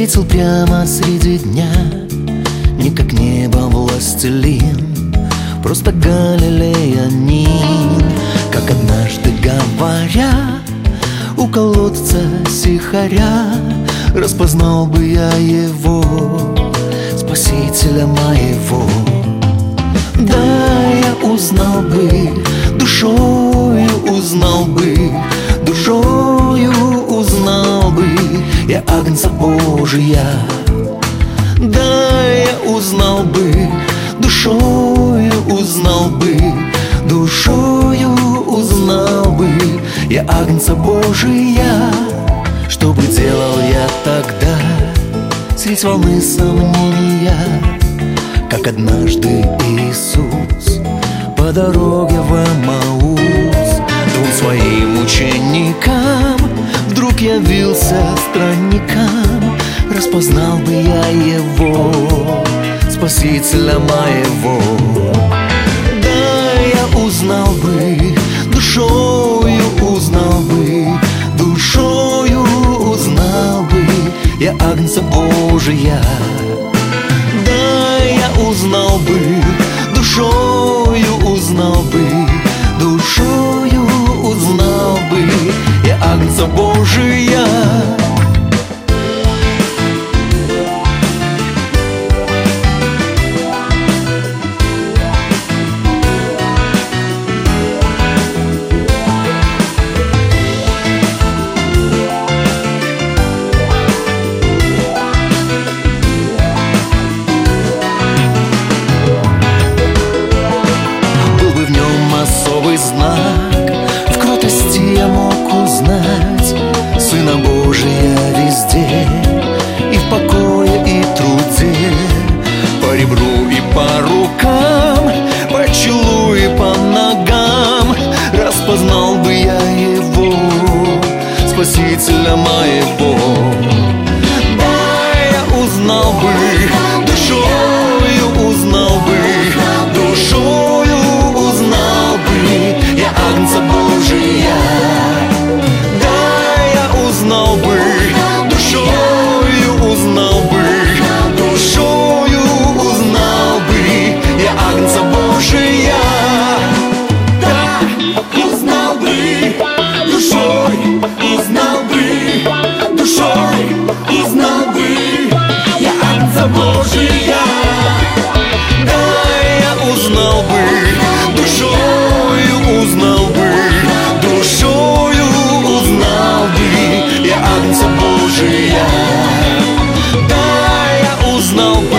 встретил прямо среди дня, не как небо властелин, просто галилеянин. Как однажды говоря, у колодца сихаря, распознал бы я его, Спасителя моего. Да, я узнал бы, душою узнал бы, душою узнал бы я Агнца Божия. Да, я узнал бы, душою узнал бы, душою узнал бы я Агнца Божия. Что бы делал я тогда средь волны сомнения, как однажды Иисус по дороге в Эмаус двум своим ученикам вдруг явился странникам. Распознал бы я его, Спасителя моего. Да, я узнал бы, душою узнал бы, душою узнал бы я Агнца Божия. Да, я узнал бы, душою узнал бы, душою узнал бы я Агнца Божия. Знак в кротости я мог узнать Сына Божия везде, и в покое, и труде, по ребру и по рукам, по челу и по ногам. Распознал бы я его, Спасителя моего. Да, я узнал бы, душою узнал бы, душою узнал бы я Агнца Божия. Да, я узнал бы, душою узнал бы, душою узнал бы я Агнца Божия. Да, узнал бы, душой узнал бы, душой узнал бы я Агнца Божия. Да, я узнал бы, душою узнал бы, душою узнал бы я Агнца Божия. Да, я узнал бы,